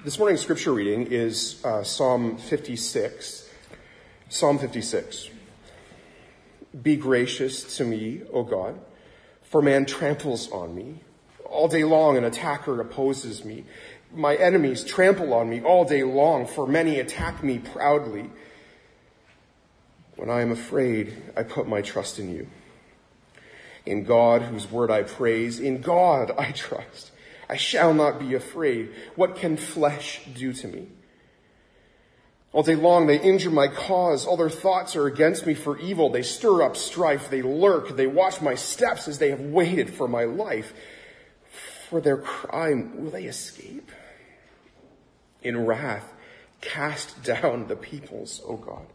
This morning's scripture reading is Psalm 56. Psalm 56. Be gracious to me, O God, for man tramples on me. All day long an attacker opposes me. My enemies trample on me all day long, for many attack me proudly. When I am afraid, I put my trust in you. In God, whose word I praise, in God I trust. I shall not be afraid. What can flesh do to me? All day long they injure my cause. All their thoughts are against me for evil. They stir up strife. They lurk. They watch my steps as they have waited for my life. For their crime, will they escape? In wrath, cast down the peoples, O God.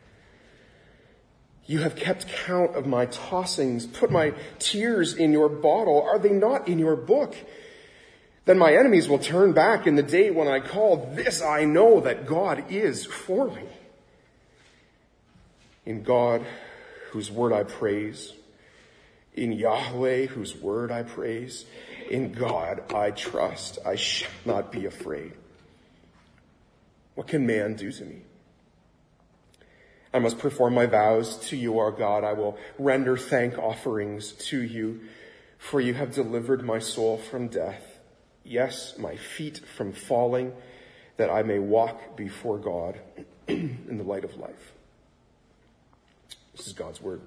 You have kept count of my tossings. Put my tears in your bottle. Are they not in your book? Then my enemies will turn back in the day when I call. This I know, that God is for me. In God, whose word I praise. In Yahweh, whose word I praise. In God I trust. I shall not be afraid. What can man do to me? I must perform my vows to you, our God. I will render thank offerings to you, for you have delivered my soul from death. Yes, my feet from falling, that I may walk before God in the light of life. This is God's word.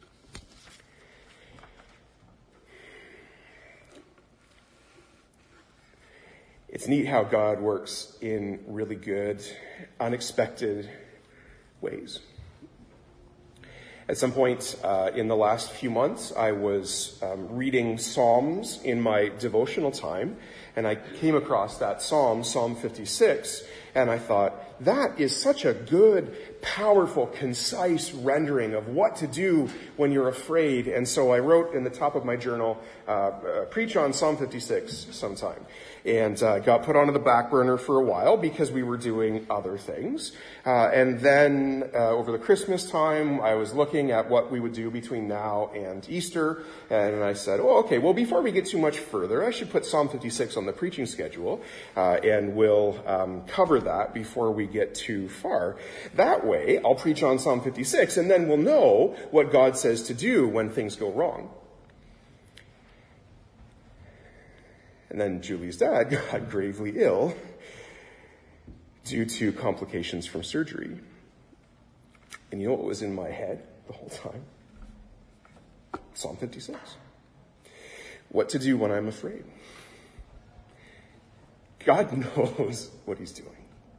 It's neat how God works in really good, unexpected ways. At some point in the last few months, I was reading Psalms in my devotional time, and I came across that Psalm 56, and I thought, that is such a good, powerful, concise rendering of what to do when you're afraid. And so I wrote in the top of my journal, preach on Psalm 56 sometime. And got put onto the back burner for a while because we were doing other things. And then over the Christmas time, I was looking at what we would do between now and Easter. And I said, okay, well, before we get too much further, I should put Psalm 56 on the preaching schedule. And we'll cover that before we get too far. That way, I'll preach on Psalm 56, and then we'll know what God says to do when things go wrong. And then Julie's dad got gravely ill due to complications from surgery. And you know what was in my head the whole time? Psalm 56. What to do when I'm afraid. God knows what he's doing.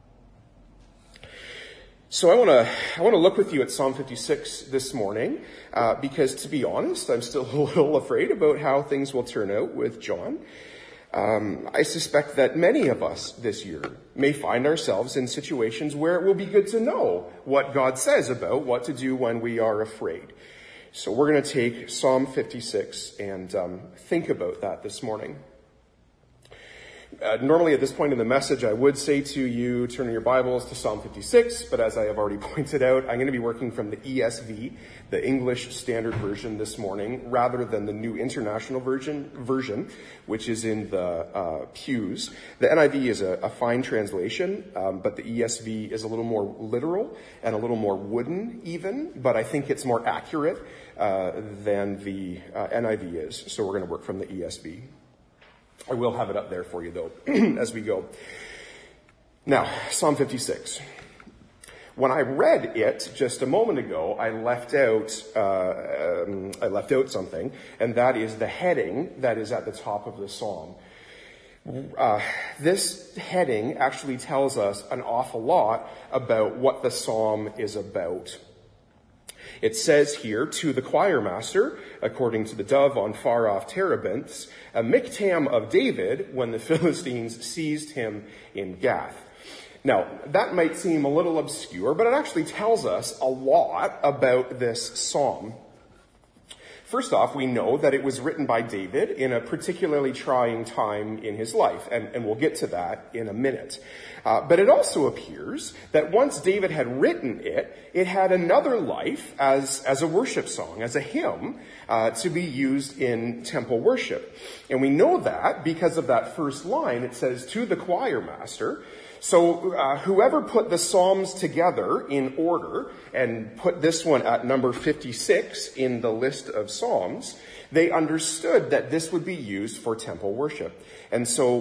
So I want to look with you at Psalm 56 this morning, because to be honest, I'm still a little afraid about how things will turn out with John. I suspect that many of us this year may find ourselves in situations where it will be good to know what God says about what to do when we are afraid. So we're going to take Psalm 56 and think about that this morning. Normally at this point in the message, I would say to you, turn your Bibles to Psalm 56, but as I have already pointed out, I'm going to be working from the ESV, the English Standard Version this morning, rather than the New International Version, which is in the pews. The NIV is a fine translation, but the ESV is a little more literal and a little more wooden even, but I think it's more accurate than the NIV is, so we're going to work from the ESV. I will have it up there for you, though, as we go. Now, Psalm 56. When I read it just a moment ago, I left out something, and that is the heading that is at the top of the psalm. This heading actually tells us an awful lot about what the psalm is about. It says here, to the choir master, according to the dove on far-off terebinths, a miktam of David when the Philistines seized him in Gath. Now, that might seem a little obscure, but it actually tells us a lot about this psalm. First off, we know that it was written by David in a particularly trying time in his life, and we'll get to that in a minute. But it also appears that once David had written it, it had another life as a worship song, as a hymn, to be used in temple worship. And we know that because of that first line. It says, to the choir master. So whoever put the Psalms together in order and put this one at number 56 in the list of Psalms, they understood that this would be used for temple worship. And so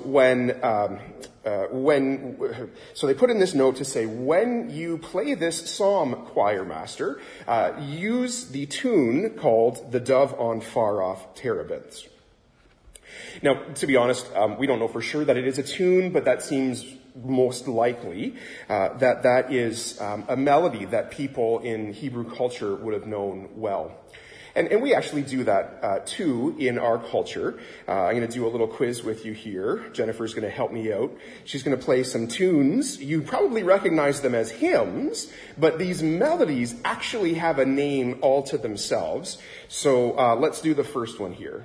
so they put in this note to say, when you play this psalm, choir master, use the tune called The Dove on Far Off Terebinths. Now, to be honest, we don't know for sure that it is a tune, but that seems most likely that is a melody that people in Hebrew culture would have known well. And we actually do that too in our culture. I'm going to do a little quiz with you here. Jennifer's going to help me out. She's going to play some tunes. You probably recognize them as hymns, but these melodies actually have a name all to themselves. So let's do the first one here.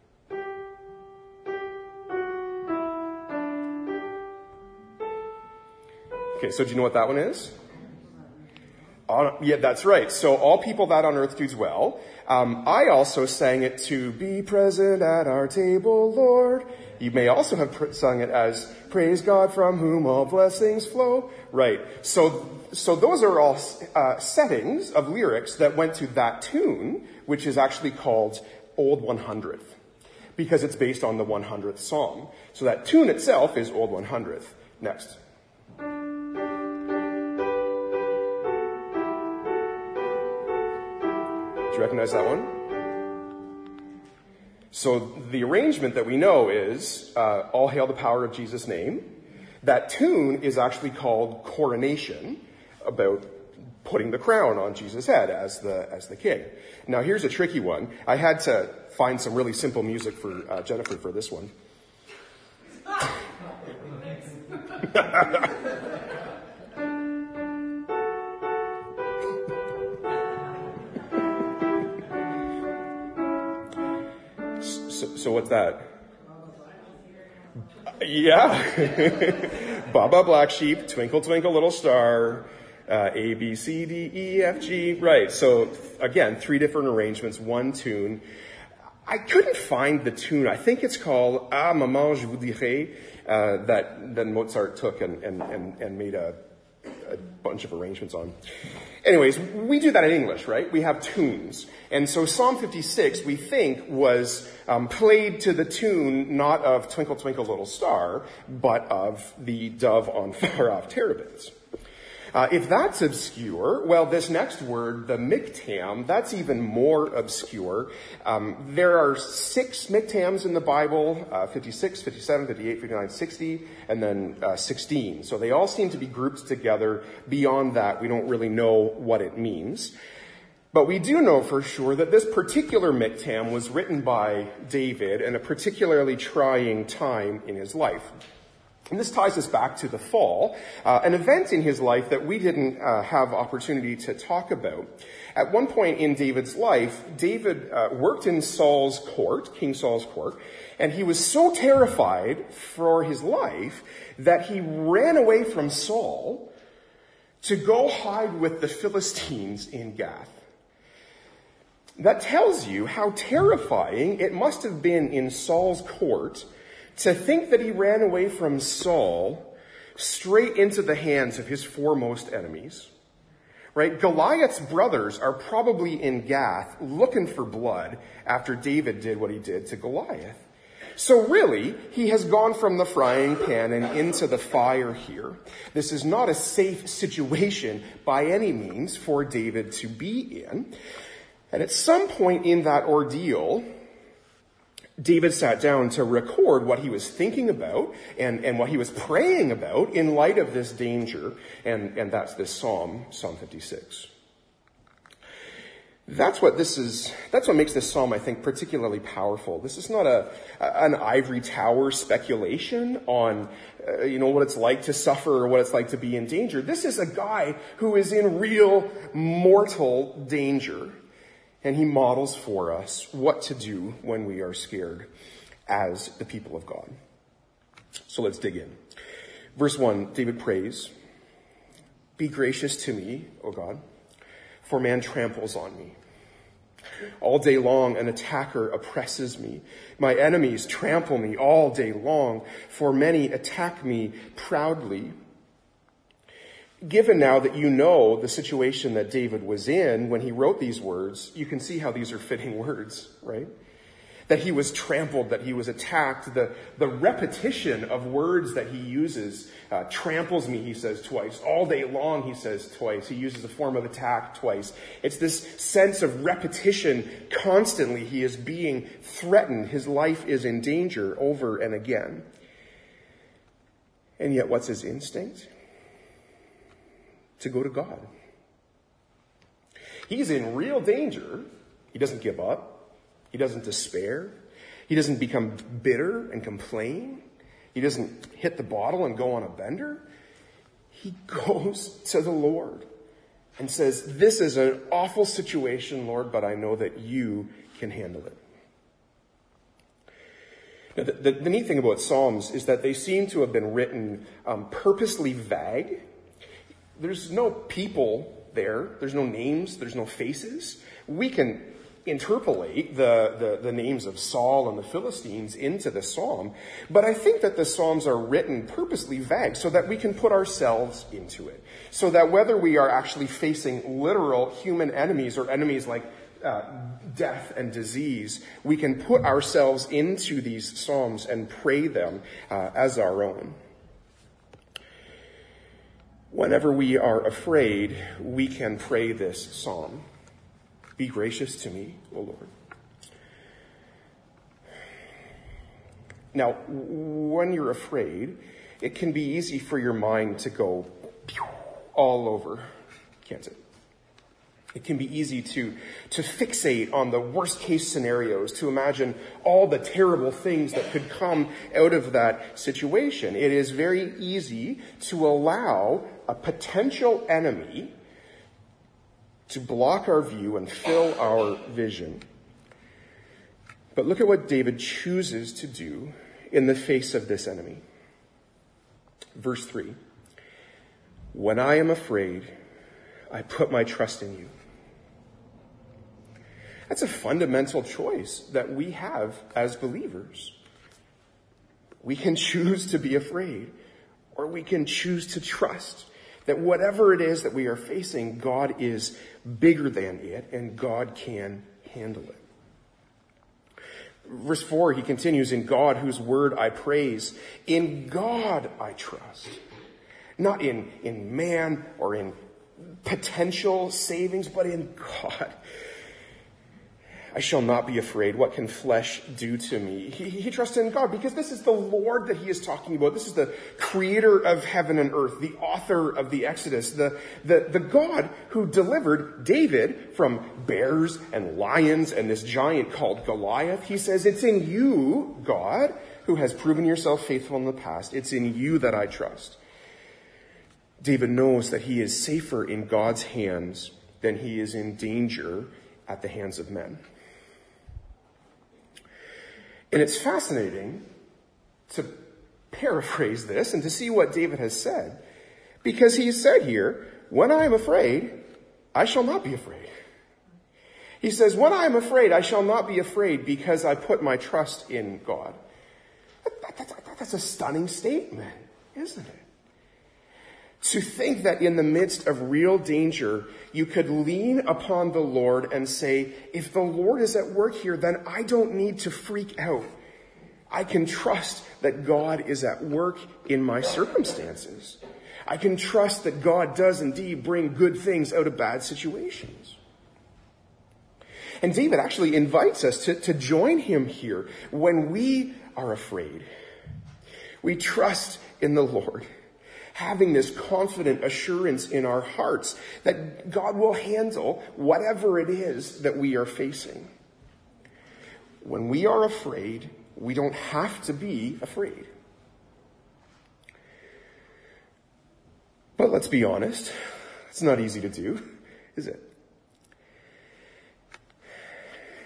Okay, so do you know what that one is? Yeah, that's right. So, all people that on earth do dwell. I also sang it to be present at our table, Lord. You may also have sung it as praise God from whom all blessings flow. Right. So those are all settings of lyrics that went to that tune, which is actually called Old 100th, because it's based on the 100th Psalm. So that tune itself is Old 100th. Next. Do you recognize that one? So the arrangement that we know is All Hail the Power of Jesus' Name. That tune is actually called Coronation, about putting the crown on Jesus' head as the king. Now here's a tricky one. I had to find some really simple music for Jennifer for this one. So what's that? Yeah. Baba Black Sheep, Twinkle Twinkle Little Star, A, B, C, D, E, F, G. Right. So again, 3 different arrangements, 1 tune. I couldn't find the tune. I think it's called Ah, Maman, je vous dirai, that Mozart took and made a bunch of arrangements on. Anyways, we do that in English, right? We have tunes. And so Psalm 56, we think, was played to the tune not of Twinkle Twinkle Little Star, but of the Dove on Far Off Terebinths. If that's obscure, well, this next word, the miktam, that's even more obscure. There are 6 miktams in the Bible, 56, 57, 58, 59, 60, and then 16. So they all seem to be grouped together. Beyond that, we don't really know what it means. But we do know for sure that this particular miktam was written by David in a particularly trying time in his life. And this ties us back to the fall, an event in his life that we didn't have opportunity to talk about. At one point in David's life, David worked in Saul's court, King Saul's court, and he was so terrified for his life that he ran away from Saul to go hide with the Philistines in Gath. That tells you how terrifying it must have been in Saul's court to think that he ran away from Saul straight into the hands of his foremost enemies. Right? Goliath's brothers are probably in Gath looking for blood after David did what he did to Goliath. So really, he has gone from the frying pan and into the fire here. This is not a safe situation by any means for David to be in. And at some point in that ordeal, David sat down to record what he was thinking about and what he was praying about in light of this danger. And that's this Psalm 56. That's what makes this psalm, I think, particularly powerful. This is not an ivory tower speculation on, what it's like to suffer or what it's like to be in danger. This is a guy who is in real mortal danger. And he models for us what to do when we are scared as the people of God. So let's dig in. Verse 1, David prays, "Be gracious to me, O God, for man tramples on me. All day long an attacker oppresses me. My enemies trample me all day long, for many attack me proudly." Given now that you know the situation that David was in when he wrote these words, you can see how these are fitting words, right? That he was trampled, that he was attacked. The repetition of words that he uses, tramples me, he says twice. All day long, he says twice. He uses a form of attack twice. It's this sense of repetition constantly. He is being threatened. His life is in danger over and again. And yet, what's his instinct? To go to God. He's in real danger. He doesn't give up. He doesn't despair. He doesn't become bitter and complain. He doesn't hit the bottle and go on a bender. He goes to the Lord and says, "This is an awful situation, Lord, but I know that you can handle it." Now, the neat thing about Psalms is that they seem to have been written purposely vague. There's no people there. There's no names. There's no faces. We can interpolate the names of Saul and the Philistines into the psalm, but I think that the psalms are written purposely vague so that we can put ourselves into it. So that whether we are actually facing literal human enemies or enemies like death and disease, we can put ourselves into these psalms and pray them as our own. Whenever we are afraid, we can pray this psalm. "Be gracious to me, O Lord." Now, when you're afraid, it can be easy for your mind to go all over, can't it? It can be easy to fixate on the worst case scenarios, to imagine all the terrible things that could come out of that situation. It is very easy to allow a potential enemy to block our view and fill our vision. But look at what David chooses to do in the face of this enemy. Verse 3, "When I am afraid, I put my trust in you." That's a fundamental choice that we have as believers. We can choose to be afraid, or we can choose to trust that whatever it is that we are facing, God is bigger than it, and God can handle it. Verse 4, he continues, "In God, whose word I praise, in God I trust." Not in man or in potential savings, but in God. "I shall not be afraid. What can flesh do to me?" He trusts in God because this is the Lord that he is talking about. This is the creator of heaven and earth, the author of the Exodus, the God who delivered David from bears and lions and this giant called Goliath. He says, "It's in you, God, who has proven yourself faithful in the past. It's in you that I trust." David knows that he is safer in God's hands than he is in danger at the hands of men. And it's fascinating to paraphrase this and to see what David has said, because he said here, "When I am afraid, I shall not be afraid." He says, "When I am afraid, I shall not be afraid because I put my trust in God." That's a stunning statement, isn't it? To think that in the midst of real danger, you could lean upon the Lord and say, if the Lord is at work here, then I don't need to freak out. I can trust that God is at work in my circumstances. I can trust that God does indeed bring good things out of bad situations. And David actually invites us to join him here when we are afraid. We trust in the Lord, having this confident assurance in our hearts that God will handle whatever it is that we are facing. When we are afraid, we don't have to be afraid. But let's be honest, it's not easy to do, is it?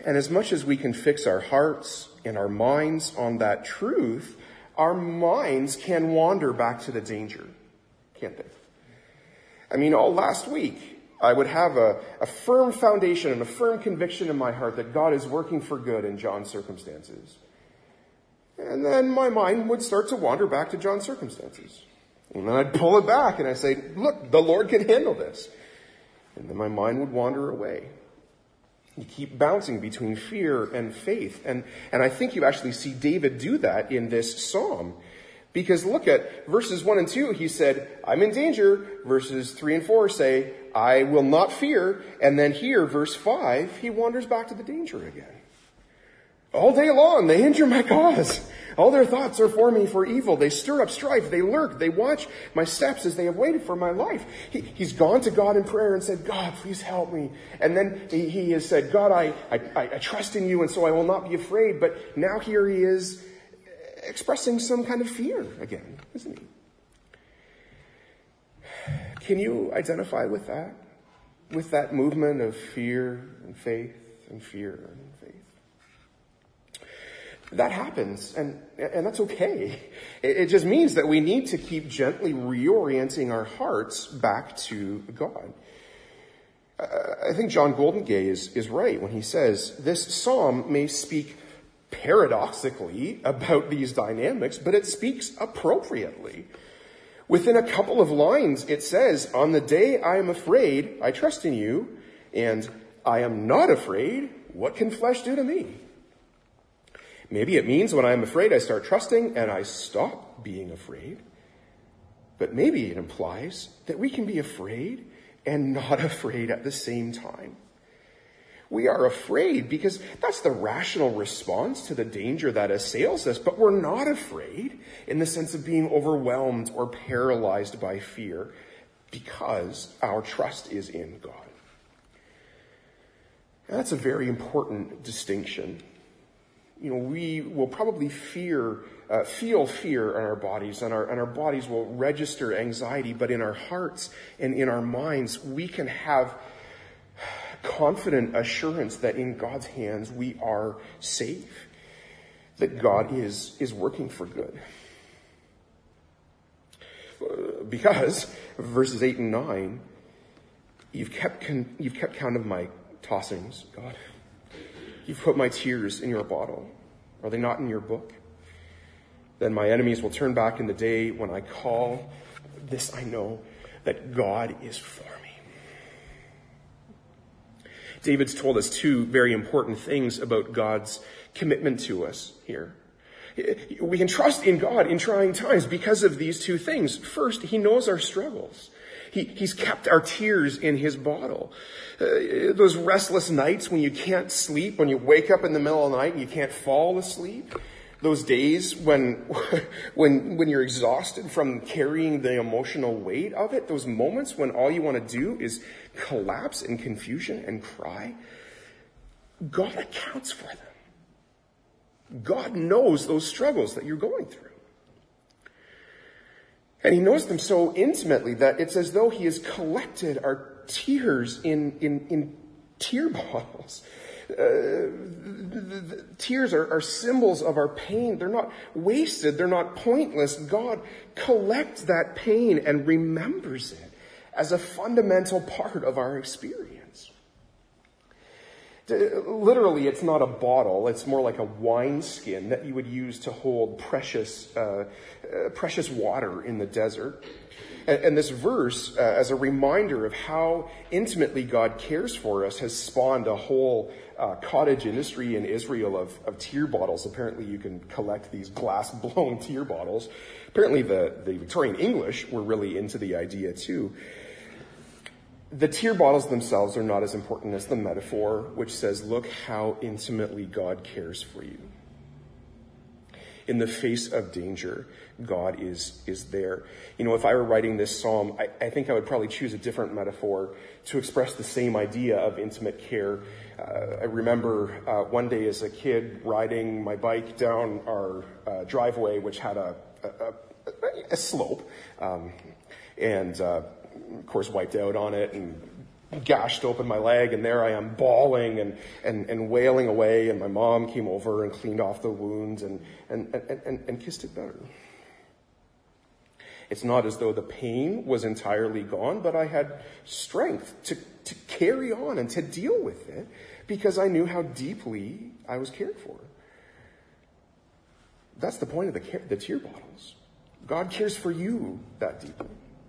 And as much as we can fix our hearts and our minds on that truth, our minds can wander back to the danger, can't they? I mean, all last week, I would have a firm foundation and a firm conviction in my heart that God is working for good in John's circumstances. And then my mind would start to wander back to John's circumstances. And then I'd pull it back and I'd say, look, the Lord can handle this. And then my mind would wander away. You keep bouncing between fear and faith. And I think you actually see David do that in this psalm. Because look at verses 1 and 2, he said, I'm in danger. Verses 3 and 4 say, I will not fear. And then here, verse 5, he wanders back to the danger again. All day long, they injure my cause. All their thoughts are for me for evil. They stir up strife. They lurk. They watch my steps as they have waited for my life. He's gone to God in prayer and said, God, please help me. And then he has said, God, I trust in you, and so I will not be afraid. But now here he is expressing some kind of fear again, isn't he? Can you identify with that? With that movement of fear and faith and fear and faith? That happens, and that's okay. It just means that we need to keep gently reorienting our hearts back to God. I think John Goldengay is right when he says, this psalm may speak paradoxically about these dynamics, but it speaks appropriately. Within a couple of lines, it says, on the day I am afraid, I trust in you, and I am not afraid, what can flesh do to me? Maybe it means when I'm afraid, I start trusting and I stop being afraid. But maybe it implies that we can be afraid and not afraid at the same time. We are afraid because that's the rational response to the danger that assails us, but we're not afraid in the sense of being overwhelmed or paralyzed by fear because our trust is in God. And that's a very important distinction. You know, we will probably feel fear in our bodies, and our bodies will register anxiety, but in our hearts and in our minds, we can have confident assurance that in God's hands we are safe, that God is working for good. Because, verses 8 and 9, you've kept count of my tossings, God. You've put my tears in your bottle. Are they not in your book? Then my enemies will turn back in the day when I call. This I know, that God is for me. David's told us two very important things about God's commitment to us here. We can trust in God in trying times because of these two things. First, he knows our struggles. He's kept our tears in his bottle. Those restless nights when you can't sleep, when you wake up in the middle of the night and you can't fall asleep. Those days when you're exhausted from carrying the emotional weight of it. Those moments when all you want to do is collapse in confusion and cry. God accounts for them. God knows those struggles that you're going through. And he knows them so intimately that it's as though he has collected our tears in tear bottles. The tears are symbols of our pain. They're not wasted. They're not pointless. God collects that pain and remembers it as a fundamental part of our experience. Literally, it's not a bottle. It's more like a wineskin that you would use to hold precious water in the desert. And this verse, as a reminder of how intimately God cares for us, has spawned a whole cottage industry in Israel of tear bottles. Apparently, you can collect these glass-blown tear bottles. Apparently, the Victorian English were really into the idea, too. The tear bottles themselves are not as important as the metaphor, which says, look how intimately God cares for you. In the face of danger, God is there. You know, if I were writing this psalm, I think I would probably choose a different metaphor to express the same idea of intimate care. I remember one day as a kid riding my bike down our driveway, which had a slope, and of course wiped out on it and gashed open my leg, and there I am bawling and wailing away, and my mom came over and cleaned off the wounds and kissed it better. It's not as though the pain was entirely gone, but I had strength to carry on and to deal with it because I knew how deeply I was cared for. That's the point of the tear bottles. God cares for you that deeply.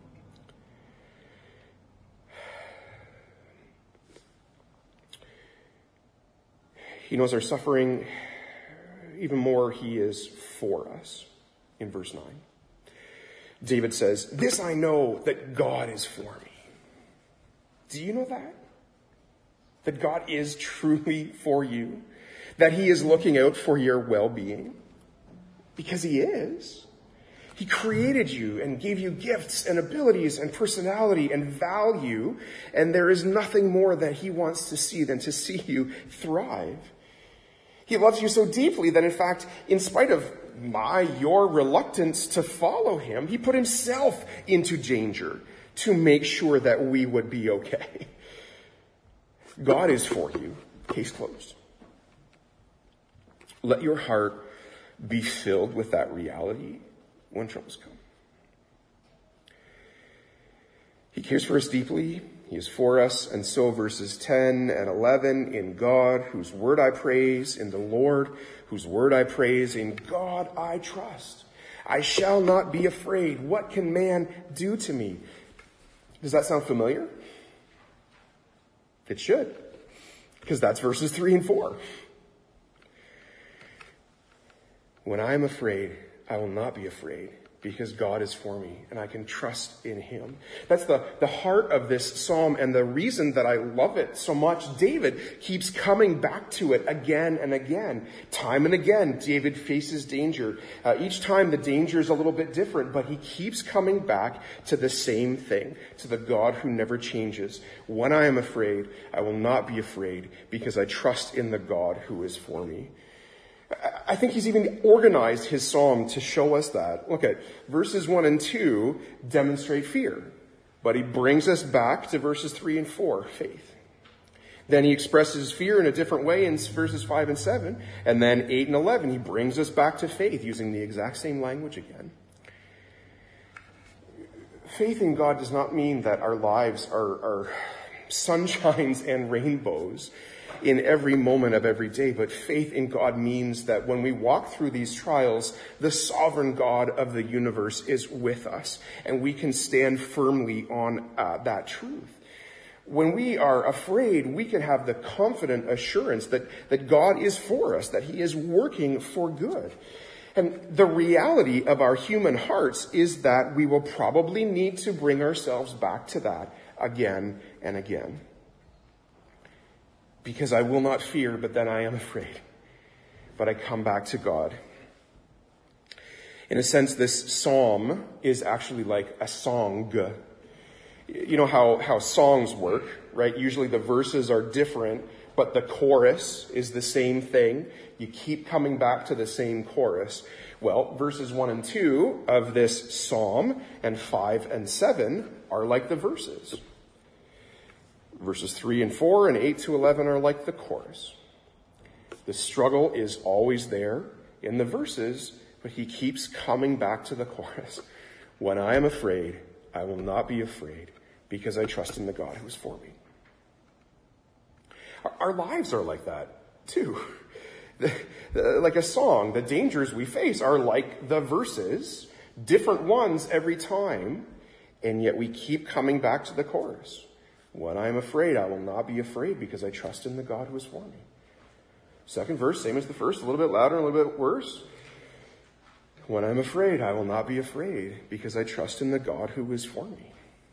He knows our suffering. Even more, he is for us. In verse 9, David says, "This I know, that God is for me." Do you know that? That God is truly for you? That he is looking out for your well-being? Because he is. He created you and gave you gifts and abilities and personality and value, and there is nothing more that he wants to see than to see you thrive. He loves you so deeply that, in fact, in spite of your reluctance to follow him, he put himself into danger to make sure that we would be okay. God is for you. Case closed. Let your heart be filled with that reality when troubles come. He cares for us deeply. He is for us. And so verses 10 and 11, in God, whose word I praise, in the Lord, whose word I praise, in God I trust. I shall not be afraid. What can man do to me? Does that sound familiar? It should, because that's verses 3 and 4. When I am afraid, I will not be afraid, because God is for me and I can trust in him. That's the heart of this psalm, and the reason that I love it so much. David keeps coming back to it again and again. Time and again, David faces danger. Each time the danger is a little bit different, but he keeps coming back to the same thing, to the God who never changes. When I am afraid, I will not be afraid, because I trust in the God who is for me. I think he's even organized his psalm to show us that. Look at verses 1 and 2 demonstrate fear, but he brings us back to verses 3 and 4, faith. Then he expresses fear in a different way in verses 5 and 7, and then 8 and 11 he brings us back to faith using the exact same language again. Faith in God does not mean that our lives are sunshines and rainbows in every moment of every day, but faith in God means that when we walk through these trials, the sovereign God of the universe is with us, and we can stand firmly on that truth. When we are afraid, we can have the confident assurance that God is for us, that he is working for good. And the reality of our human hearts is that we will probably need to bring ourselves back to that again and again. Because I will not fear, but then I am afraid. But I come back to God. In a sense, this psalm is actually like a song. You know how songs work, right? Usually the verses are different, but the chorus is the same thing. You keep coming back to the same chorus. Well, verses 1 and 2 of this psalm and 5 and 7 are like the verses. Verses 3 and 4 and 8 to 11 are like the chorus. The struggle is always there in the verses, but he keeps coming back to the chorus. When I am afraid, I will not be afraid, because I trust in the God who is for me. Our lives are like that, too. Like a song, the dangers we face are like the verses, different ones every time, and yet we keep coming back to the chorus. When I am afraid, I will not be afraid, because I trust in the God who is for me. Second verse, same as the first, a little bit louder, a little bit worse. When I'm afraid, I will not be afraid, because I trust in the God who is for me.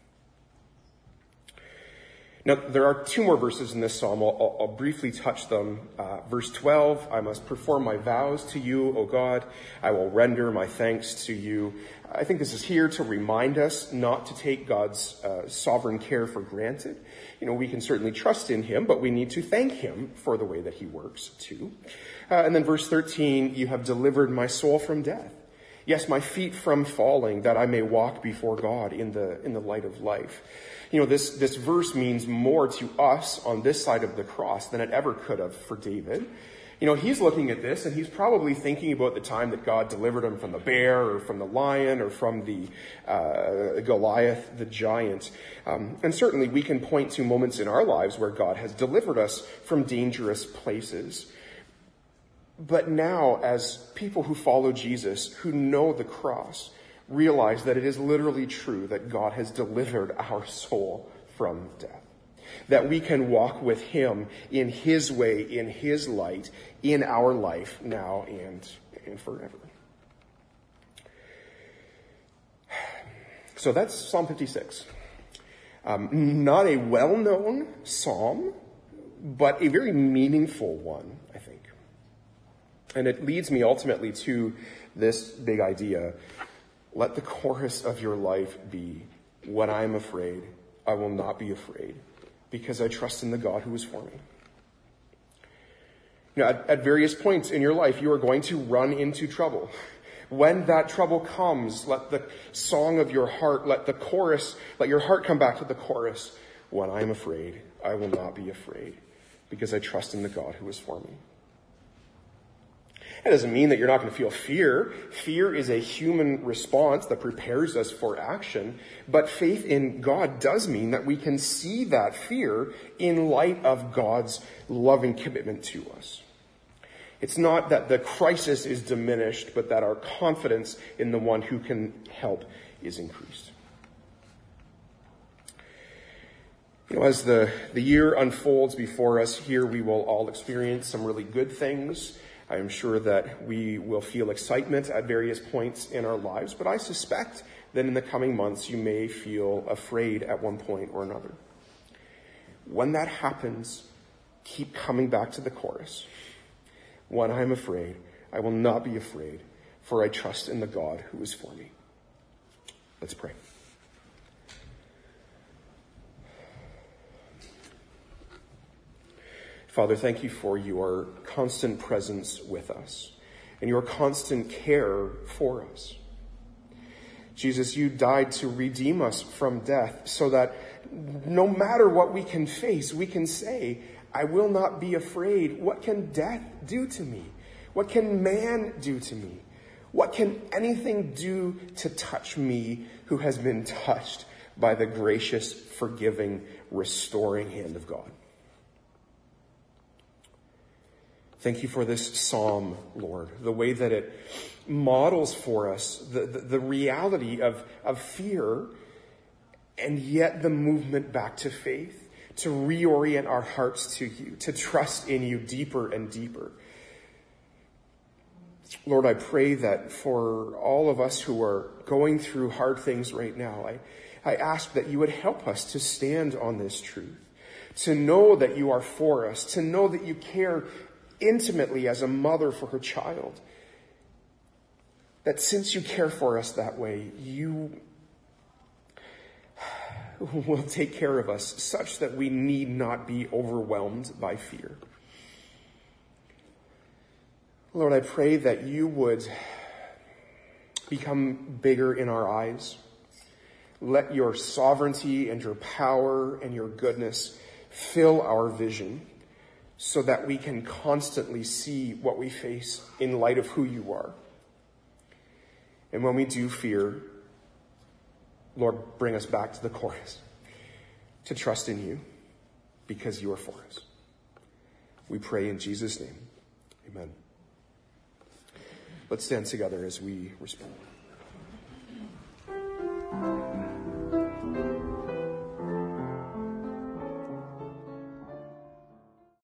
Now, there are two more verses in this psalm. I'll briefly touch them. Verse 12, I must perform my vows to you, O God. I will render my thanks to you. I think this is here to remind us not to take God's sovereign care for granted. You know, we can certainly trust in him, but we need to thank him for the way that he works too. And then verse 13, you have delivered my soul from death. Yes, my feet from falling, that I may walk before God in the light of life. This verse means more to us on this side of the cross than it ever could have for David. He's looking at this and he's probably thinking about the time that God delivered him from the bear or from the lion or from the Goliath, the giant. And certainly we can point to moments in our lives where God has delivered us from dangerous places. But now, as people who follow Jesus, who know the cross, realize that it is literally true that God has delivered our soul from death. That we can walk with him in his way, in his light, in our life now and forever. So that's Psalm 56. Not a well-known psalm, but a very meaningful one, I think. And it leads me ultimately to this big idea. Let the chorus of your life be, when I am afraid, I will not be afraid, because I trust in the God who is for me. At various points in your life, you are going to run into trouble. When that trouble comes, let the song of your heart, let your heart come back to the chorus. When I am afraid, I will not be afraid, because I trust in the God who is for me. That doesn't mean that you're not going to feel fear. Fear is a human response that prepares us for action. But faith in God does mean that we can see that fear in light of God's loving commitment to us. It's not that the crisis is diminished, but that our confidence in the one who can help is increased. As the year unfolds before us here, we will all experience some really good things. I am sure that we will feel excitement at various points in our lives, but I suspect that in the coming months you may feel afraid at one point or another. When that happens, keep coming back to the chorus. When I am afraid, I will not be afraid, for I trust in the God who is for me. Let's pray. Father, thank you for your constant presence with us and your constant care for us. Jesus, you died to redeem us from death so that no matter what we can face, we can say, I will not be afraid. What can death do to me? What can man do to me? What can anything do to touch me who has been touched by the gracious, forgiving, restoring hand of God? Thank you for this psalm, Lord, the way that it models for us the reality of fear and yet the movement back to faith, to reorient our hearts to you, to trust in you deeper and deeper. Lord, I pray that for all of us who are going through hard things right now, I ask that you would help us to stand on this truth, to know that you are for us, to know that you care intimately as a mother for her child. That since you care for us that way, you will take care of us such that we need not be overwhelmed by fear. Lord, I pray that you would become bigger in our eyes. Let your sovereignty and your power and your goodness fill our vision, so that we can constantly see what we face in light of who you are. And when we do fear, Lord, bring us back to the chorus, to trust in you, because you are for us. We pray in Jesus' name. Amen. Let's stand together as we respond.